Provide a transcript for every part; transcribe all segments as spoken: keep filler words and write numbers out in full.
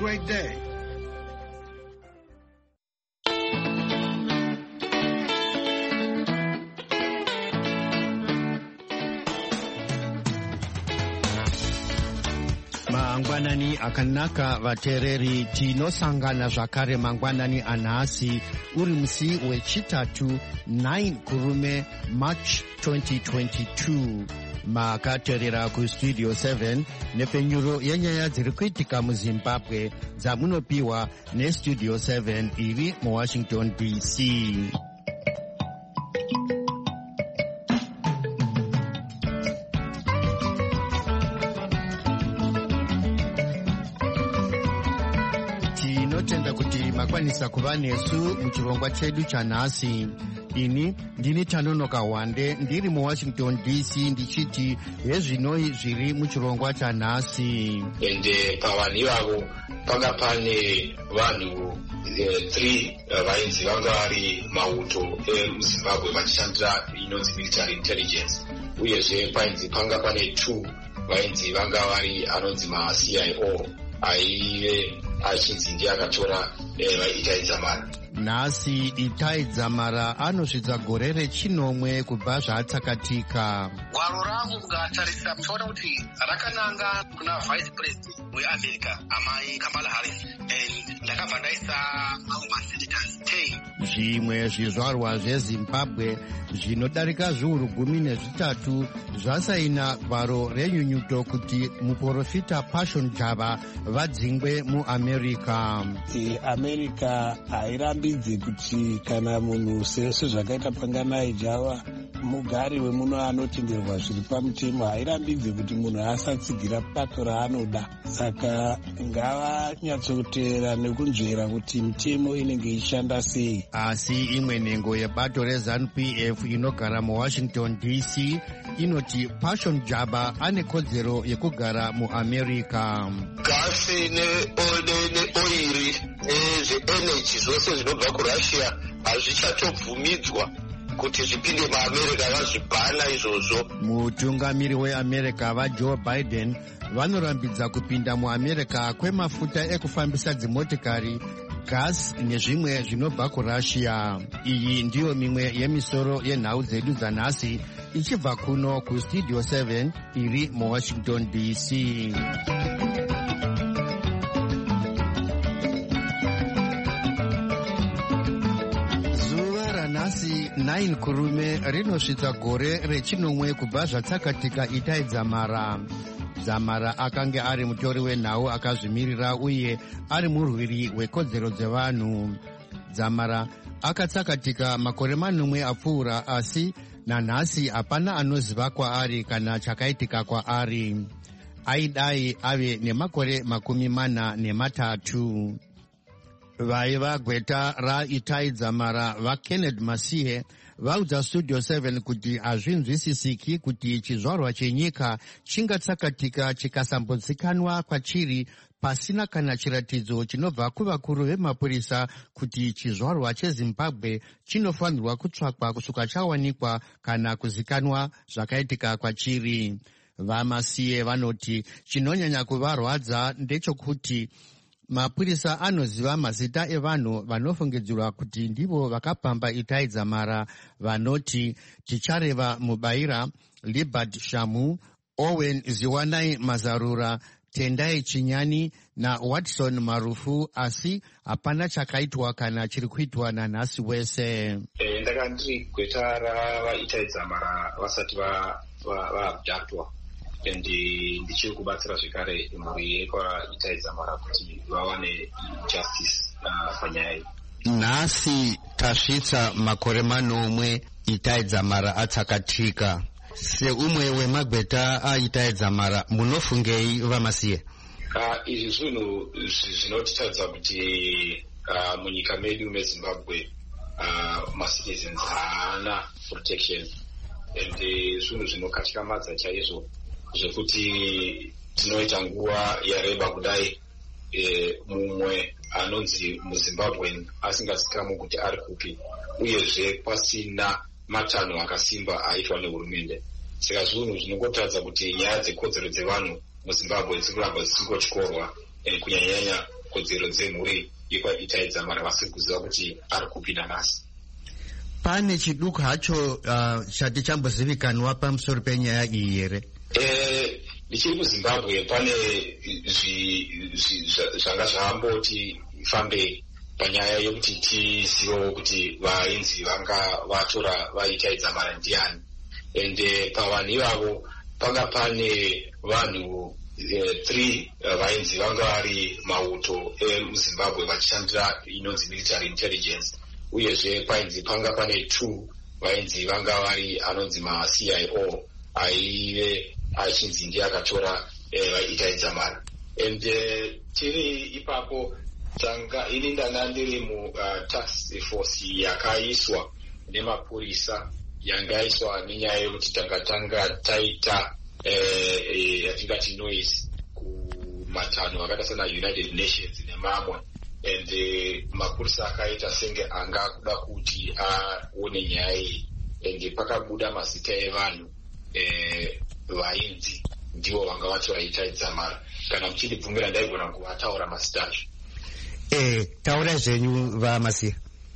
great day. Mangwanani akanaka vatereri tinosangana zvakare mangwanani anhasi uri musi wechitatu nine kurume March twenty twenty-two. Makaterera kustudio seven nepenyuro yenyaya dziri kuitika muZimbabwe dzamunopiwa nestudio seven iri muWashington D C. Tinotenda kuti makwanisa kuva nesu muchirongwa chedu chanhasi. Ini ndini Tanonoka Wande ndiri muWashington D C ndichiti hezvinoi zviri muchirongwa chanhasi. Ende pavanhu ivavo panga pane vanhu three vainzi vanga vari mauto emuZimbabwe vachishandira inonzi military intelligence, uyezve painzi panga pane two vainzi vanga vari anonzi ma-C I O aive achinzi ndiye akatora Itai Dzamara. Nhasi Itai Dzamara anosvitsa gore rechinomwe kubva zvaatsakatika. Gwaro rangu kugatarisa mtaona kuti rakananga kuna vice president weAmerica amai Kamala Harris and ndakabva ndaisa avo masenators ten. Zvimwe zvizvarwa zveZimbabwe zvinodarika zviuru gumi nezvitatu zvasaina gwaro renyunyuto kuti muprofita Passion Java vadzingwe muAmerica. America hairambidzi kuti kana munhu sezvakaita Panganai Java mugari wemuno anotenderwa zviri pamutemo, hairambidzi kuti munhu asatsigira pato raanoda. Saka ngavanyatsoteera nekunzvera kuti mitemo inenge ichishanda sei. Asi imwe nhengo yebato reZANU P F inogara muWashington D C inoti Passion Java ane kodzero yekugara muAmerica. Gasi neoiri nezveenergy zvose zvinobva kuRussia hazvichatobvumidzwa kuti zvipinde muAmerica, vazvibhana izvozvo. Mutungamiri weAmerica vaJoe Biden vanorambidza kupinda muAmerica kwemafuta ekufambisa dzimotikari, gas nezvimwe zvinobva kuRussia. Iyi ndiyo mimwe yemisoro yenhau dzedu dzanhasi ichibva kuno kustudio seven iri muWashington D C. nine kurume rinosvitsa gore rechinomwe kubva zvatsakatika Itai Dzamara. Dzamara akanga ari mutori wenhau akazvimirira uye ari murwiri wekodzero dzevanhu. Dzamara akatsakatika makore manomwe apfuura, asi nanhasi hapana anoziva kwaari kana chakaitika kwaari. Aidai ave nemakore makumi mana nematatu. Vaiva gweta raItai Dzamara vaKenneth Masiye vaudza studio seven kuti hazvinzwisisiki kuti chizvarwa chenyika chingatsakatika chikasambozikanwa kwachiri pasina kana chiratidzo chinobva kuvakuru vemapurisa kuti chizvarwa cheZimbabwe chinofanirwa kutsvakwa kusvika chawanikwa kana kuzikanwa zvakaitika kwachiri. VaMasiye vanoti chinonyanya kuvarwadza ndechekuti mapurisa anoziva mazita evanhu vanofungidzirwa kuti ndivo vakapamba Itai Dzamara, vanoti tichareva Mubaira, Libert Shamu, Owen Ziwanai Mazarura, Tendai Chinyani na Watson Marufu, asi hapana chakaitwa kana chiri kuitwa nanhasi wese. E, ndaka ndiri gweta ravaItai Dzamara vasati vaabductwa ndi ndichiri kubatsira zvekare mhuri yekwaItai Dzamara kuti vawane justice panyaya iyi. Nhasi tasvitsa makore manomwe Itai Dzamara atsakatika. Seumwe wemagweta aItai Dzamara munofungei vaMasiye? Izvi zvinhu zvinotitadza kuti munyika medu meZimbabwe macitizens haana protection, ende zvinhu zvinokatyamadza chaizvo zvekuti tinoita nguva yareba kudai e, mumwe anonzi muZimbabwe asingazikamwi kuti ari kupi, uyezve pasina matanho akasimba aitwa nehurumende. Saka zvinhu zvinongotadza kuti nyaya dzekodzero dzevanhu muZimbabwe dziri kuramba dzisingotyorwa, kunyanyanya kodzero dzemhuri yekwaita idzamara vasiri kuziva kuti ari kupinda masi. Pane chiduku hacho uh, chati chambozivikanwa pamusoro penyaya iyi here? Eh, ndichiri kuZimbabwe pane zvanga zvamboti fambe panyaya yokuti tizivewo kuti vainzi vanga vatora vaita idzamara ndiani. Ende pavanhu ivavo panga pane vanhu Uh, three uh, vainzi vanga vari mauto emuZimbabwe vachishandira inonzi military intelligence, uyezve painzi panga pane two vainzi vanga vari anonzi ma-C I O aive achinzi ndiye akatora vaita uh, idzamara. And uh, tiri ipapo tanga ini ndanga ndiri mu uh, task force yakaiswa nemapurisa yangaiswa nenyaya yokuti tanga tanga taita yatingati noise kumatanho akaita sana United Nations nemamwe, and mapurisa akaita senge anga kuda kuti aone nyaya iyi, and pakabuda mazita evanhu vainzi ndivo vanga vacho vaita idzamara. Kana muchindibvumira ndaigona kuvataura mazita acho. Eh, taura zvenyu vaMasiya.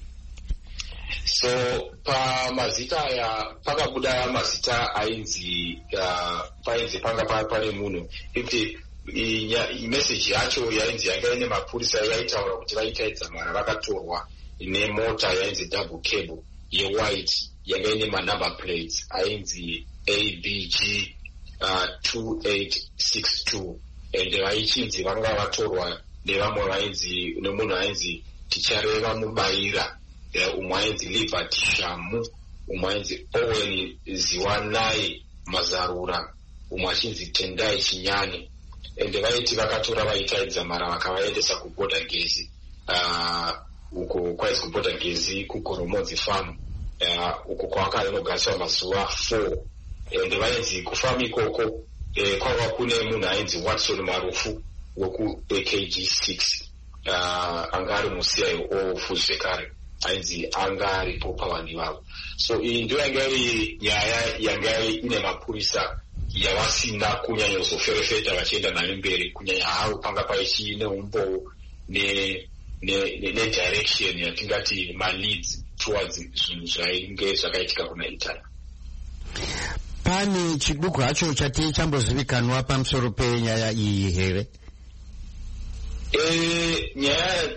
So pamazita aya pakabuda mazita ainzi uh, painzi panga pane munhu kuti imeseji yacho yainzi yanga ine mapurisa yaitaura kuti vaita idzamara vakatorwa nemota yainzi double cable yewhite yanga ine manumber plates ainzi A B G uh, two eight six two, and vaichinzi vanga vatorwa nevamwe vainzi nemunhu ainzi tichareva mubaira, umwe ainzi Libert Shamu, umwe ainzi Owen Ziwanai Mazarura, umwe achinzi Tendai Chinyani. Ende vaiti vakatora vaita idzamara vakavaendesa kuboda gezi uh, uko kwaizi kuboda gezi kuGoromodzi farm uh, uko kwakanogariswa mazuva four. Ende vainzi kufamu ikoko eh, kwava kune munhu ainzi Watson Marufu woku A K G six uh, anga ari mu C I O zvekare ainzi anga aripo pavanhu ivavo. So iyi ndio yanga iri nyaya yanga ine mapurisa yavasina kunyanya kuzoferefeta vachienda nayo mberi, kunyanya havo panga paichine umbowo ne ne ne direction yatingati ma-leads towards zvinhu zvainge zvakaitika kuna Italy. Pane chiduku hacho chati chambozivikanwa pamusoro penyaya iyi here? Eh, nyaya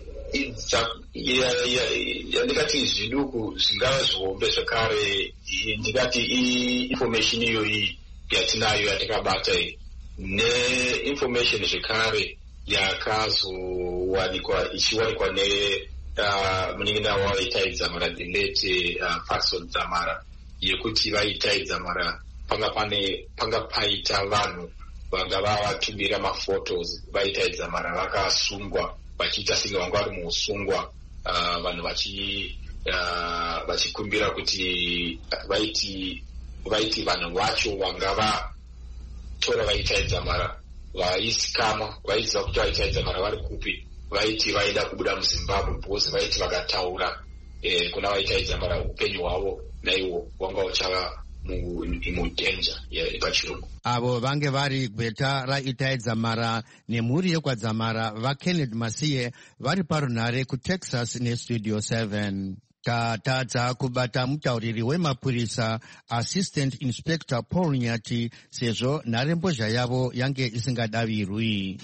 yandikati zviduku zvingava zvihombe zvakare, ndikati information iyoyi yatinayo yatikabata neinformation zvekare yakazowanikwa ichiwanikwa nemunin'ina wavaita idzamara the late Paxson Dzamara, yekuti vaita idzamara panga pane panga paita vanhu vanga vavatumira maphotos vaita idzamara vakasungwa vachiita senge vanga vari muusungwa, uh, vanhu vachi uh, vachikumbira kuti vaiti vaiti vanhu vacho vanga vatora vaita idzamara vaisikama vaiziva kuti vaita idzamara vari kupi, vaiti vaida kubuda muZimbabwe because vaiti vakataura eh, kuna vaita idzamara upenyu hwavo naiwo wanga uchava mudenja pachirungu. Avo vange vari gweta raita idzamara nemhuri yekwadzamara vaKenneth Masiye vari parunhare kuTexas neStudio seven. Tatadza kubata mutauriri wemapurisa Assistant Inspector Paul Nyati sezvo nharembozha yavo yange isingadavirwi.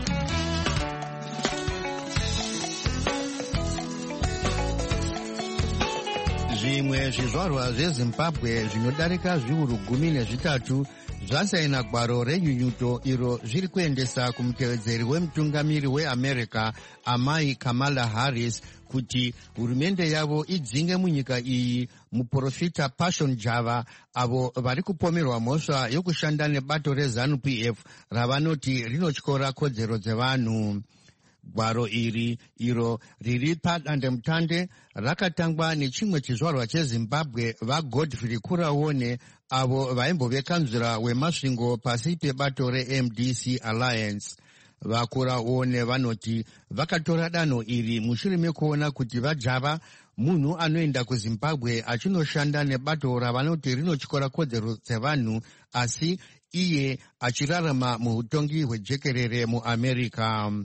Zvimwe zvizvarwa zveZimbabwe zvinodarika zviuru gumi nezvitatu zvasaina gwaro renyunyuto iro zviri kuendesa kumutevedzeri wemutungamiri weAmerica amai Kamala Harris kuti hurumende yavo idzinge munyika iyi muprofita Pashon Java avo vari kupomerwa mhosva yokushanda nebato reZANU P F ravanoti rinotyora kodzero dzevanhu. Gwaro iri iro riri padandemutande rakatangwa nechimwe chizvarwa cheZimbabwe vaGodfrey Kuraone avo vaimbovekanzura wemasvingo pasi pebato reM D C Alliance. VaKuraone vanoti vakatora danho iri mushure mekuona kuti vaJava munhu anoenda kuZimbabwe achinoshanda nebato ravanoti rinotyora kodzero dzevanhu asi iye achirarama muutongi hwejekerere muAmerica.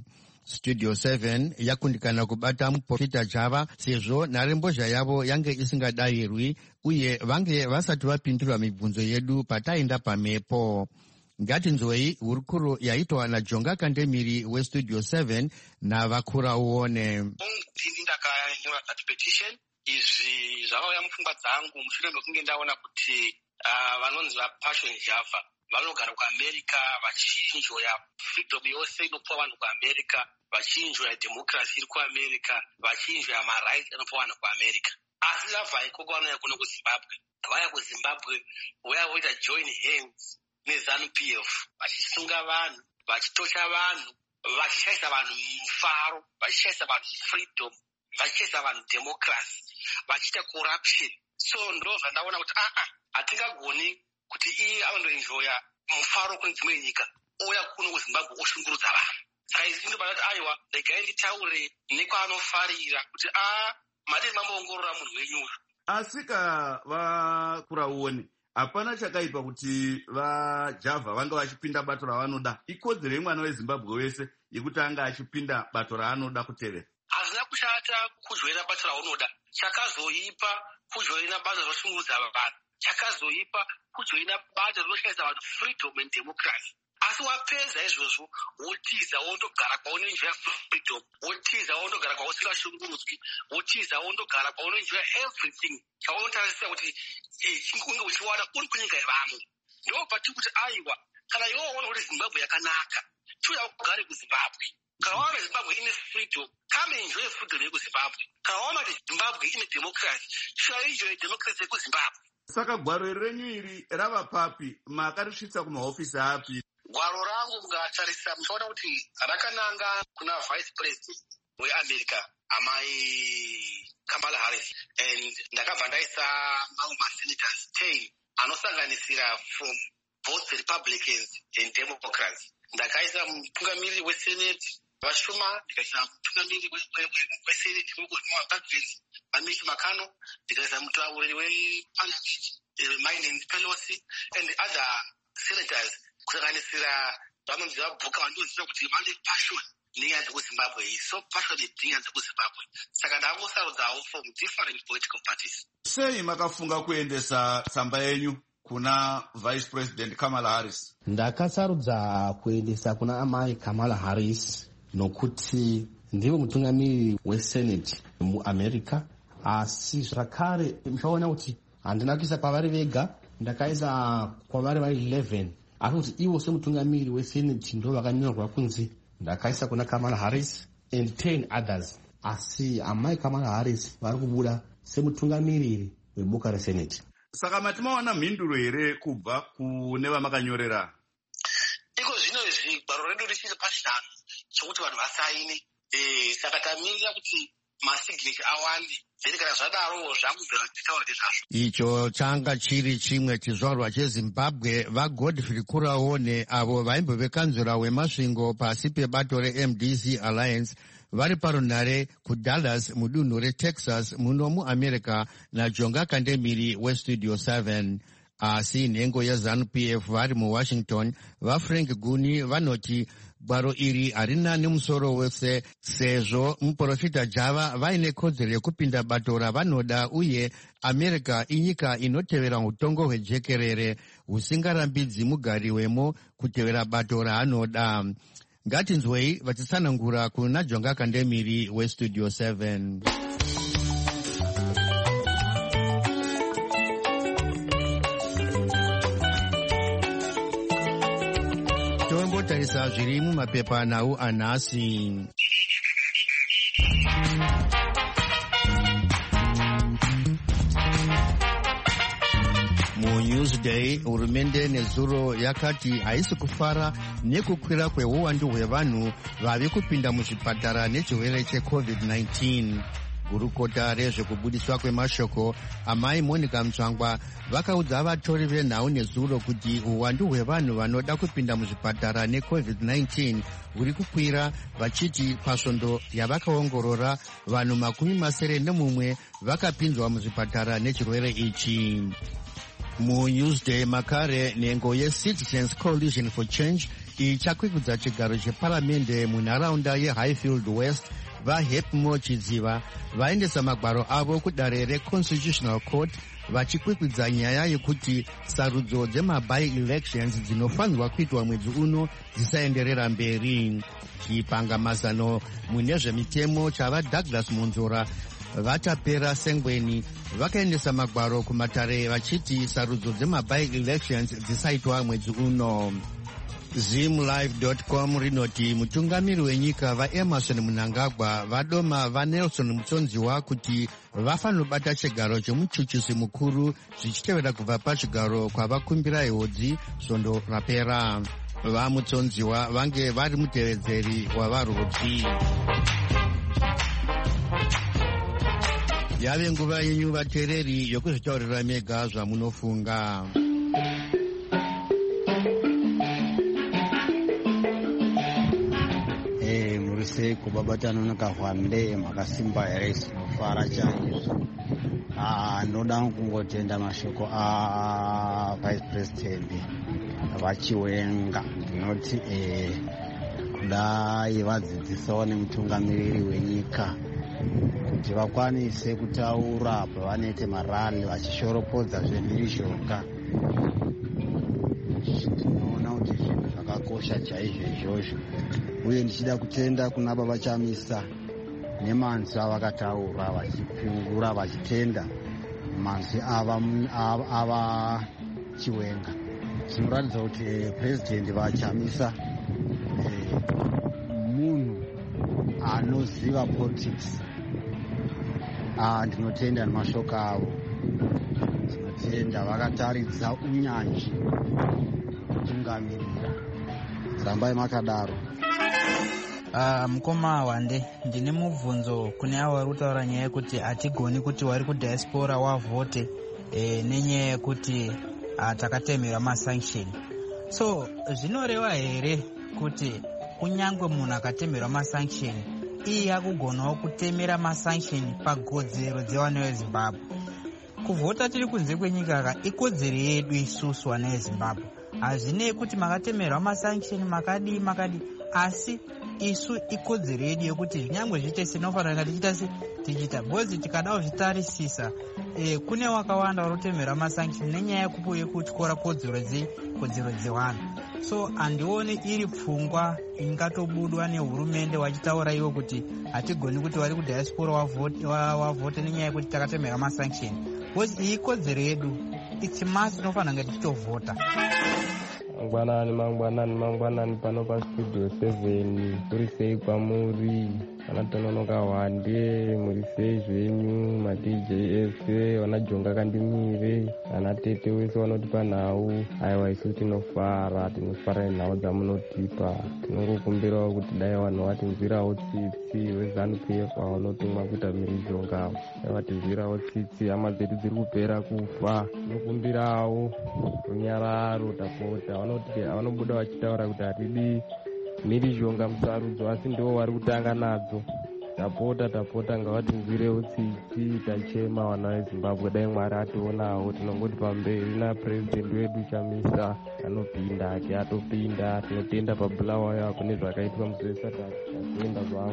Studio seven yakundikana kubata muprofita Java sezvo nharembozha yavo yange isingadayirwi uye vange vasati vapindura mibvunzo yedu pataenda pamhepo. Ngatinzwei hurukuro yaitwa naJonga Kandemiri weStudio seven navakura uone. Ini ndakanyora that petition izvi zvakauya mupfungwa dzangu mushure mekunge ndaona kuti vanonzi vaPassion Java vanogara kuAmerica vachinjoya freedom yose inopuwa vanhu kuAmerica, vachinjoya democracy iri kuAmerica, vachinjoya marights anopuwa vanhu kuAmerica. Asi vabva ikoko vanouya kuno kuZimbabwe, vaya kuZimbabwe vauya voita join hands neZANU P F vachisunga vanhu, vachitosha vanhu, vachishaisa vanhu mufaro, vachishaisa vanhu freedom, vachishaisa vanhu democracy, vachiita corruption. So ndo zvandaona kuti aa hatingagoni kuti iye anondoenjoya mufaro kune dzimwe nyika ouya kuno kuZimbabwe oshungurudza vanhu. Saka izi ndobati aiwa regai nditaure nekwaanofarira kuti aa madei mamboongorora munhu wenyuyo. Asika vakura uone hapana chakaipa kuti vaJava vanga vachipinda bato ravanoda. Ikodzero yemwana weZimbabwe wese yekuti anga achipinda bato raanoda kutevera. Hazina kushata kujoina bato raunoda. Chakazoipa kujoina bato rinoshungurudza vanhu. Chakazoipa kujoina bato rinoshaisa vanhu freedom and democracy. Asi wapedza izvozvo wotiza wondogara kwaunenjoya freedom, wotiza wondogara kwausingashungurudzwi, wotiza wondogara kwaunoenjoya everything chaunotarisira kuti unge uchiwana uri kunyika yevamwe. Ndo pati kuti aiwa kana iwo waona kuti Zimbabwe yakanaka chiuya ugare kuZimbabwe. Kana waona Zimbabwe ine freedom, come enjoy freedom yekuZimbabwe. Kana waona kuti Zimbabwe ine democracy, chiuya enjoy democracy yekuZimbabwe. Saka gwaro renyu iri rava papi, makarisvitsa kumahofisi api? Gwaro rangu mukatarisa muchaona kuti rakananga kuna vice president weAmerica amai Kamala Harris, and ndakabva ndaisa mamwe masenators ten anosanganisira from both Republicans and Democrats. Ndakaisa mutungamiriri weSenate vashoma, ndikaisa mutungamiriri weSenate weRepublicans vaMitch McConnell, ndikaisa mutauriri weParliament Mike Pelosi and other senators kusanganisira vanonzi vabhuka vandoziva kuti vane passion nenyaya dzekuZimbabwe, so passionate nenyaya dzekuZimbabwe. Saka ndangosarudzawo from different political parties. Sei makafunga kuendesa tsamba yenyu kuna Vice President Kamala Harris? Ndakasarudza kuendesa kuna amai Kamala Harris nokuti ndivo mutungamiriri weSenate muAmerica, asi zvakare muchaona kuti handina kuisa pavari vega, ndakaisa kwavari vari eleven. Asi kuti ivo semutungamiriri weSenate ndo vakanyorwa kunzi ndakaisa kuna Kamala Harris and ten others. Asi amai Kamala Harris vari kubuda semutungamiriri weboka reSenate. Saka matimaona mhinduro here kubva kune vamakanyorera? Iko zvino izvi gwaro redu richiri pachitano chokuti vanhu vasaine. Eh, saka tamirira kuti masignature awande. Zviri kana zvadaro zvakubvira titaura nezvazvo. Icho changa chiri chimwe chizvarwa cheZimbabwe vaGodfrey Kuraone avo vaimbovekanzura wemasvingo pasi pebato reM D C Alliance vari parunhare kuDallas mudunhu reTexas muno muAmerica naJonga Kandemiri weStudio seven. Asi nhengo yeZANU P F vari muWashington vaFrank Guni vanoti gwaro iri harina nemusoro wese sezvo muprofita Java vaine kodzero yekupinda bato ravanoda uye America inyika inotevera utongo hwejekerere husingarambidzi mugari wemo kutevera bato raanoda. Ngatinzwei vachitsanangura kuna Jonga Kandemiri weStudio seven. Tombotarisa zviri mumapepa nawo anhasi. MuNewsday hurumende nezuro yakati haisi kufara nekukwira kweuwandu hwevanhu vavi kupinda muzvipatara nechirwere cheCovid nineteen. Gurukota rezvekubudiswa kwemashoko amai Monica Mutsvangwa vakaudza vatori venhau nezuro kuti uwandu hwevanhu vanoda kupinda muzvipatara neCovid nineteen huri kukwira, vachiti pasvondo yavakaongorora vanhu makumi masere nemumwe vakapinzwa muzvipatara nechirwere ichi. MuNewsday makare nhengo yeCitizens Coalition for Change ichakwikudza chigaro cheparamende munharaunda yehighfield west. vaHepmo Chidziva vaendesa magwaro avo kudare reconstitutional court vachikwikwidza nyaya yekuti sarudzo dzemabi-elections dzinofanirwa kuitwa mwedzi uno dzisaenderera mberi. chipangamazano mune zvemitemo chava Douglas Monzora vatapera Sengweni vakaendesa magwaro kumatare vachiti sarudzo dzemabi-elections dzisaitwa mwedzi uno. zimlive dot com rinoti mutungamiri wenyika vaEmerson Mnangagwa vadoma vaNelson Mutsonziwa kuti vafanobata chigaro chemuchuchisi mukuru zvichitevera kubva pachigaro kwavakumbira ihodzi svondo rapera. vaMutsonziwa vange vari mutevedzeri wavarudzi. yave nguva yenyu vateereri yokuzvitaurira mega zvamunofunga. sei kubabatana nakahwande makasimba here sinofara chaizvo. Ndoda kungotenda mashoko avice president vachiwenga ndinoti kudai vadzidzisawo nemutungamiriri wenyika kuti vakwanise kutaura pavanoite marali vachishoropodza zvemhirizhonga. tinoona kuti zvinhu zvakakosha chaizvo izvozvo, uye ndichida kutenda kuna baba Chamisa nemanzwi avakataura vachipingura vachitenda manzwi ava ava Chiwenga. zvinoratidza kuti president vaChamisa munhu anoziva politics. ndinotenda nemashoko avo, ndinotenda vakataridza unyanzvi kutungamirira. rambai makadaro. Uh, mukoma Wande, ndine mubvunzo kune avo vari kutaura nyaya yekuti hatigoni kuti wari kudiaspora wavhote e, nenyaya yekuti uh, takatemerwa masanction. So zvinoreva here kuti kunyangwe munhu akatemerwa masanction iye akugonawo kutemera masanction pagodzero dzevana veZimbabwe? Kuvhota tiri kunze kwenyika ka ikodzero yedu isusu vana veZimbabwe. Hazvinei kuti makatemerwa masanction makadi makadi, asi isu ikodzero yedu yekuti zvinyangwe zviite sinofanira tichita se tichita bozi tikadawo zvitarisisa. E, kune wakawanda varotemerwa masanction nenyaya yekupuye kutyora kodzero dze kodzero dzevana. So handioni iri pfungwa ingatobudwa nehurumende wachitaura iwo kuti hatigoni kuti vari kudiaspora wavhote wavhote nenyaya yekuti takatemerwa masanction. Bozi iyi ikodzero yedu, it's must tinofanira tichitovhota. mangwanani mangwanani mangwanani pano pastudio seven kuri sei kwamuri vanatononoka Wande, muri sei zvenyu madj ese vanajonga kandimire vana tete wese vanoti panhau. aiwa isu tinofara tinofara nenhau dzamunotipa. tinongokumbirawo kuti dai vanhu vatinzwirawo tsitsi weZANU-P F vanotumwa kuita mhirizhonga dai vatinzwirawo tsitsi. hama dzedu dziri kupera kufa. tinokumbirawo runyararo tapota. vanoti vanobuda vachitaura kuti hatidi mhirizhonga musarudzo, asi ndivo vari kutanga nadzo. tapota tapota ngavatinzwirewo tsitsi. tachema vana veZimbabwe, dai Mwari ationawo. tinongoti pamberi napurezidendi wedu Chamisa anopinda ati atopinda. tinotenda pabulawayo kune zvakaitwa muzesata atienda zvavo.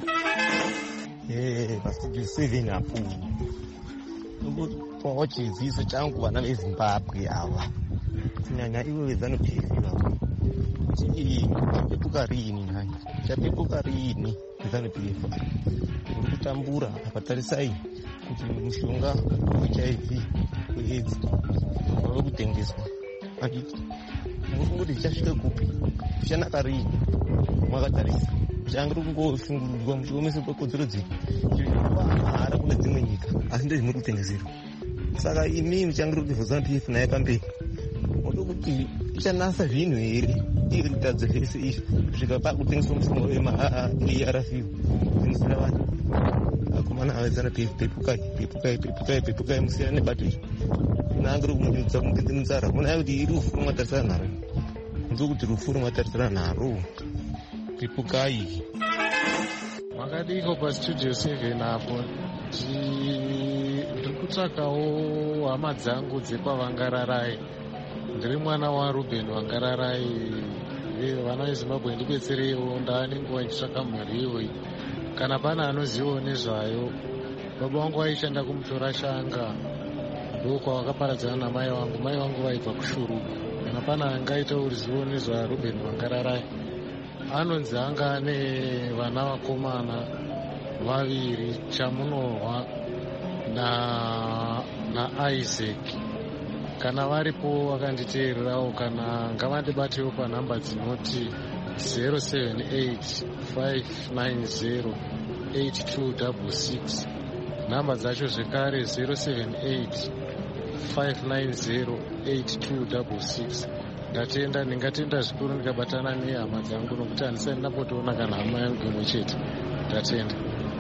pastudio seven apo nongopawo chiziviso changu vana veZimbabwe ava, kunyanya ivo veZANU-P F ava, kuti chapepuka rini nhai, chapepuka rini veZANU-P F uri kutambura apa. Tarisai kuti mushonga weH I V weAIDS wave kutengeswa. akiti murikungoti zvichasvika kupi, zvichanaka rini? mwakatarisa changiri kungosungurudzwa muchiomesa kwekodzero dzedu zvinoahara kune dzimwe nyika, asi ndezvi muri kutengeserwa. saka imi muchangiri kuti ZANU-P F naye pamberi moda kuti ichanasa zvinhu here iri kutadza zvese izvi kusvika pakutengeswa mushonga wema-A R V kutengesera vanhu. akomana avezANU-P F pepukai pepukai pepukai pepukai musiyana nebato iri. naangiri kumunyudza kumupinze munzara. kuona kuti iri rufu rumwatarisana nharo, nzo kuti rufu rumwatarisana nharo. pepukai. makadiko pastudio seven apo ndiri kutsvakawo hama dzangu dzepavangararai. ndiri mwana waRuben Wangararai vana vezimbabwe ndibetsereiwo, ndaane nguva ndichitsvaka mari iyoyi. Kana pana anozivawo nezvayo, baba vangu vaishanda kumutora shanga, ndokwavakaparadzana namai vangu. Mai vangu vaibva kushuru. Kana pana angaita ruzivo nezvaRuben Wangararai, anonzi anga ane vana vakomana vaviri, Chamunorwa na naIsaac. Kana varipo vakanditeererawo, kana ngavandibatewo panhamba dzinoti zero seven eight five nine zero eight two six six, nhamba dzacho zvekare zero seven eight five nine zero eight two six six. Ndatenda, ndingatenda zvikuru ndikabatana nehama dzangu, nokuti handisati ndambotoona kana hama yangu imwe chete. Ndatenda.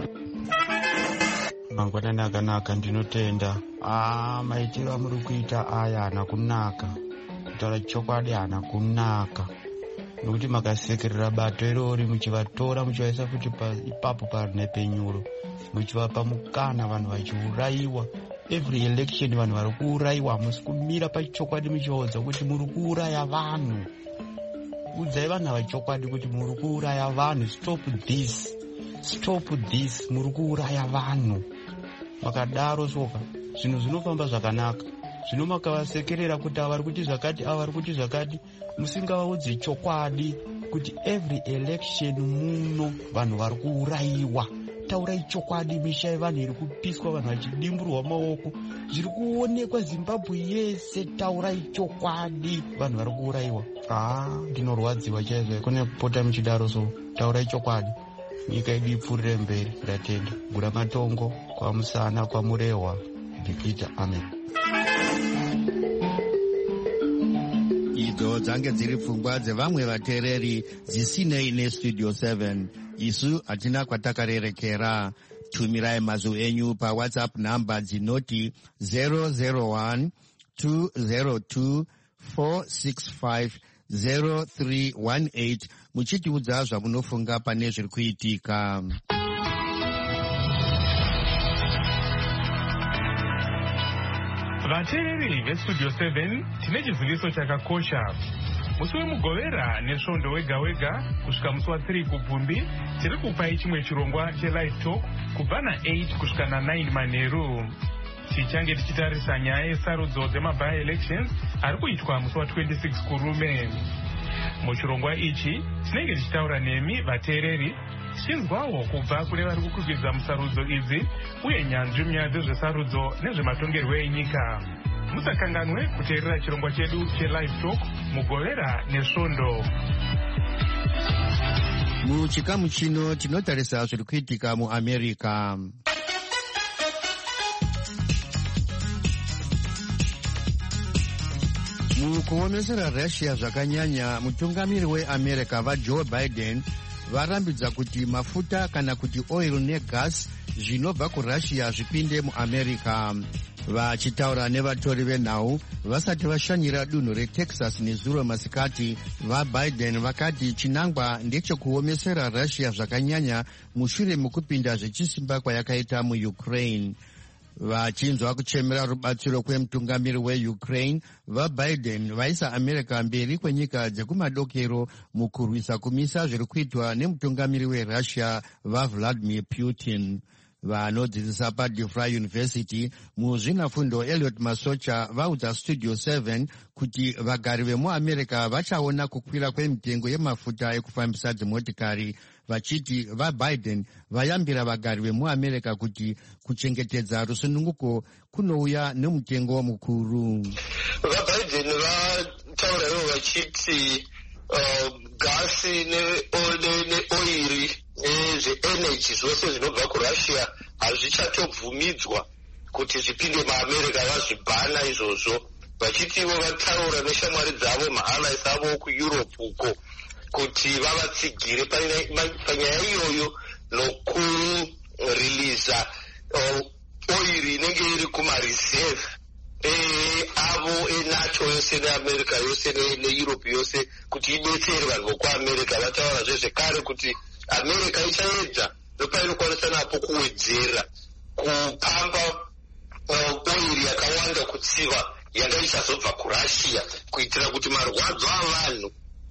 Mangwanani akanaka, ndinotenda. Ah, maitiro amuri kuita aya haana kunaka. Kutaura chokwadi haana kunaka. Nokuti makasekerera bato irori muchivatora muchivaisa futi ipapo pane penyuro, muchivapa mukana vanhu vachiurayiwa. Every election vanhu vari kuurayiwa. Hamusi kumira pachokwadi muchivaudza kuti muri kuuraya vanhu. Udzai vanhu vachokwadi kuti muri kuuraya vanhu. Stop this, stop this, muri kuuraya vanhu. Makadaro soka zvinhu zvinofamba zvakanaka. Zvino makavasekerera kuti ava vari kuti zvakati, ava vari kuti zvakati, musingavaudze chokwadi kuti every election muno vanhu vari kuurayiwa. Taurai chokwadi, misha yevanhu iri kupiswa, vanhu vachidimburwa maoko, zviri kuonekwa Zimbabwe yese. Taurai chokwadi, vanhu vari kuurayiwa. Ah, ndinorwadziwa chaizvo. Kune kupota muchidaro, so taurai chokwadi, nyika yedu ipfuurire mberi. Ndatenda. Gura matongo kwamusana kwamurehwa Bhikita. Amen. Idzo dzange dziri pfungwa dzevamwe vateereri dzisinei nestudio seven. Isu hatina kwatakarerekera. Tumirai mazwi enyu paWhatsApp namba dzinoti zero zero one two zero two four six five zero three one eight muchitiudza zvamunofunga pane zviri kuitika. Vateereri vestudio seven, tine chiziviso chakakosha. Musi wemugovera nesvondo wega wega kusvika musi wa3 kubvumbi, tiri kupai chimwe chirongwa chelive talk kubva na8 kusvika na9 manheru. Tichange tichitarisa nyaya yesarudzo dzemaby elections ari kuitwa musi wa26 kurume. Muchirongwa ichi tinenge tichitaura nemi vateereri, tichinzwawo kubva kune vari kukwikwidzwa musarudzo idzi uye nyanzvi munyaya dzezvesarudzo nezvematongerwo enyika. Musakanganwe kuteerera chirongwa chedu chelive talk mugovera nesvondo. Muchikamu chino tinotarisa zviri kuitika muAmerica. Mukuomesera Russia zvakanyanya, mutungamiri weAmerica vaJoe Biden varambidza kuti mafuta kana kuti oil negas zvinobva kuRussia zvipinde muAmerica. Vachitaura nevatori venhau vasati vashanyira dunhu reTexas nezuro masikati, vaBiden vakati chinangwa ndechekuomesera Russia zvakanyanya mushure mekupinda zvechisimba kwayakaita muUkraine. Vachinzwa kuchemera rubatsiro kwemutungamiri weUkraine, vaBiden vaisa America mberi kwenyika dzekumadokero mukurwisa kumisa zviri kuitwa nemutungamiri weRussia vaVladimir Putin. Vanodzidzisa paDeFry University muzvinafundo Elliot Masocha vaudza Studio seven kuti vagari vemuAmerica vachaona kukwira kwemitengo yemafuta ekufambisa dzimotikari, vachiti vaBiden vayambira vagari vemuAmerica kuti kuchengetedza rusununguko kunouya nemutengo mukuru. VaBiden vataurawo vachiti uh, gasi neoiri nezveenergy zvose zvinobva kuRussia hazvichatobvumidzwa kuti zvipinde muAmerica, vazvibhana izvozvo. Vachitiwo vataura neshamwari dzavo maallies avo kuEurope uko kuti vavatsigire panyaya iyoyo nokuriliza oiri inenge iri kumareserve avo eNATO yose neAmerica yose neEurope yose kuti idetsere vanhu vokuAmerica. Vataura zvezvekare kuti America ichaedza nopainokwanisa napo kuwedzera kupamba oiri yakawanda kutsiva yanga ichazobva kuRussia kuitira kuti marwadzo avanhu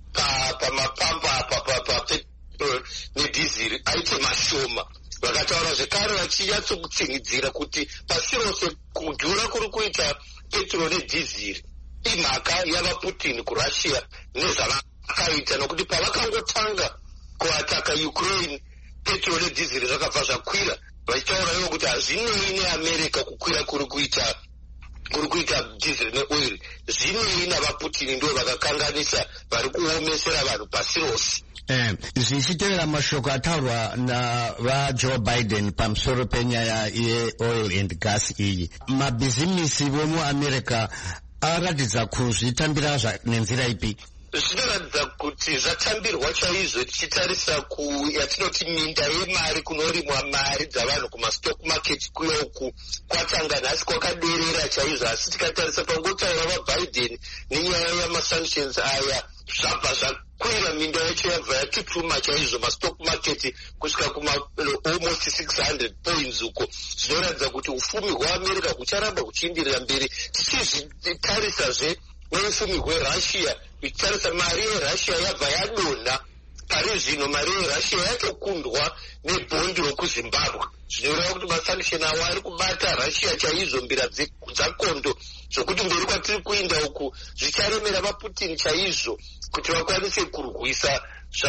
pamapamba papetrol nedhiziri aite mashoma. Vakataura zvekare vachinyatsokutsigidzira kuti pasi rose kudhura kuri kuita petrol nedhiziri imhaka yavaPutin kuRussia nezvavakaita, nokuti pavakangotanga kuataka Ukraine petrol nedhiziri zvakabva zvakwira, vachitaura ivo kuti hazvinei neAmerica kukwira kuri kuita kuri kuita dhiziri neoil, zvinei navaPutin ndo vakakanganisa vari kuomesera vanhu pasi rose. Eh, zvichitevera mashoko ataurwa navaJoe Biden pamusoro penyaya yeoil and gas iyi, mabhizimisi vomuAmerica aratidza kuzvitambira nenzira ipi? Zvinoratidza kuti zvatambirwa chaizvo, tichitarisa ku yatinoti minda yemari, kunorimwa mari dzavanhu kumastock market kuya uku kwatanga nhasi kwakaderera chaizvo. Asi tikatarisa pangotaura vaBiden nenyaya yamasanctions aya, zvabva zvakwira minda yacho, yabva yatutuma chaizvo mastock market kusvika kuma almost six hundred points uko. Zvinoratidza kuti ufumi hwaAmerica hucharamba huchienderera mberi. Tichizvitarisazve neufumi hweRussia, ichitarisa mari yeRussia yabva yadonha pari zvino, mari yeRussia yatokundwa nebhondi rokuZimbabwe. Zvinoreva kuti masanction awo ari kubata Russia chaizvo, mbira dzakondo, zvokuti mberi kwatiri kuinda uku zvicharemera vaPutin chaizvo kuti vakwanise kurwisa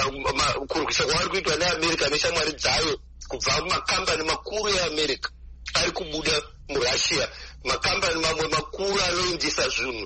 kurwisa kwavari kuitwa neAmerica neshamwari dzayo kubva makambani makuru eAmerica ari kubuda muRussia. Makambani mamwe makuru anoindisa zvinhu,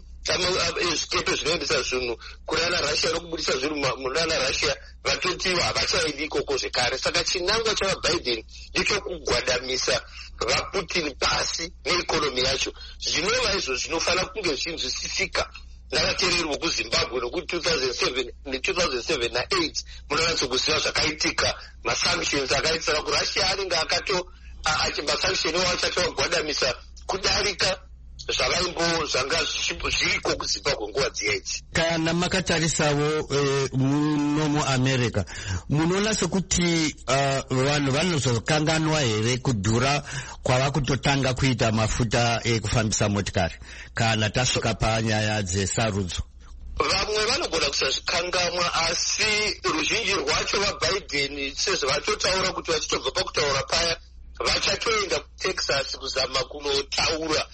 zvikepe zvinoendesa zvinhu kunana Russia nokubudisa zvinhu munana Russia, vatoti havachaendi ikoko zvekare. Saka chinangwa chavaBiden ndechokugwadamisa vaPutin pasi neikonomi yacho. Zvinova izvo zvinofanira kunge zvinzwisisika navateereri vokuZimbabwe, nokuti two thousand seven ne-two thousand seven na-eight munonatsokuziva zvakaitika, masanctions akaitisana kuRussia anenge akato masanction wacho achawagwadamisa kudarika zvavaimbo zvanga zviriko kuZimbabwe nguva dziya idzi. Kana makatarisawo e, muno muAmerica, munoona sekuti uh, vanhu vanozokanganwa here kudhura kwava kutotanga kuita mafuta ekufambisa motikari kana tasvika panyaya dzesarudzo? Vamwe vanogona kusazvikangamwa, asi ruzhinji rwacho vaBiden sezvavatotaura kuti vachitobva pakutaura paya vachatoenda kuTexas kuzama kunotaura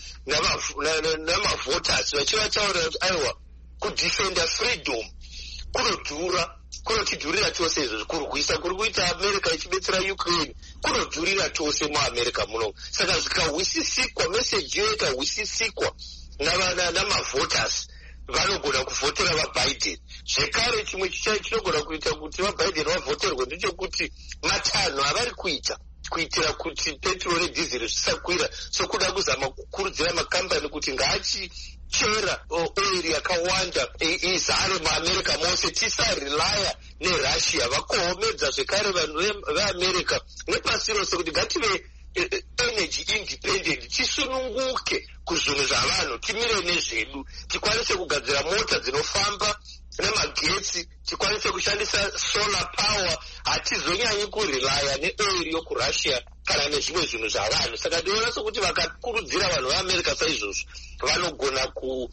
namavhotasi vachivataurira kuti aiwa, kudefenda freedom kunodhura, kunotidhurira tose izvozvo. Kurwisa kuri kuita America ichibetsera Ukraine kunodhurira tose muAmerica muno. Saka zvikahwisisikwa, meseji yo ikahwisisikwa namavhotasi, vanogona kuvhotera vaBiden. Zvekare chimwe chinogona kuita kuti vaBiden vavhoterwe ndechekuti matanho avari kuita kuitira kuti petrol nedhiziri zvisakwira, sokuda kuzama kukurudzira makambani kuti ngaachichera oil yakawanda izare muAmerica mose, tisarelaya neRussia. Vakohomedza zvekare vanhu veAmerica nepasi rose kuti ngative energy independent, tisununguke kuzvinhu zvavanhu, timire nezvedu, tikwanise kugadzira mota dzinofamba nemagetsi, tikwanise kushandisa solar power, hatizonyanyi kurelaya neoil yokuRussia kana nezvimwe zvinhu zvavanhu. Saka ndinoona sokuti vakakurudzira vanhu veAmerica saizvozvo vanogona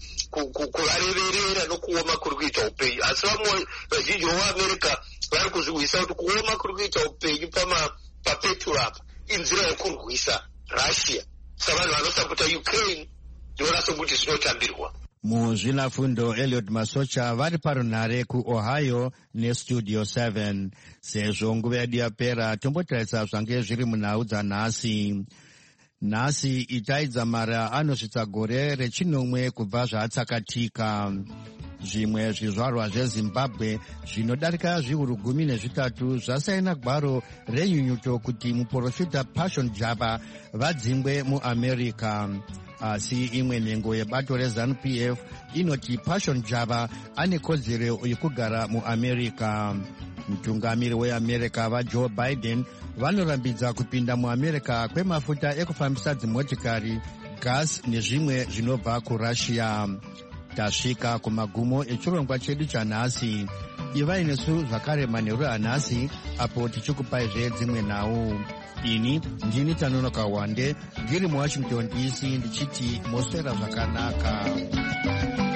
kuvareverera nokuoma kuri kuita upenyu. Asi vamwe vazhinji veAmerica vari kuzvihwisa kuti kuoma kuri kuita upenyu papetrol apa inzira yekurwisa Russia. Saka vanhu vanosapota Ukraine ndinoona sokuti zvinotambirwa. Muzvinafundo Elliot Masocha vari parunhare kuOhio neStudio seven. Sezvo nguva yedu yapera, tombotarisa zvange zviri munhau dzanhasi. Nhasi itaidzamara anosvitsa gore rechinomwe kubva zvaatsakatika. Zvimwe zvizvarwa zveZimbabwe zvinodarika zviuru gumi nezvitatu zvasaina gwaro renyunyuto kuti muprofita Passion Java vadzingwe muAmerica. Asi imwe nhengo yebato reZANU P F inoti Passion Java ane kodzero yekugara muAmerica. Mutungamiri weAmerica vaJoe Biden vanorambidza kupinda muAmerica kwemafuta ekufambisa dzimotikari, gas nezvimwe zvinobva kuRussia. Tasvika kumagumo echirongwa chedu chanhasi. Ivai nesu zvakare manheru anhasi, apo tichikupaizve dzimwe nhau. Ini ndini Tanonoka Wande ndiri muWashington D C ndichiti moswera zvakanaka.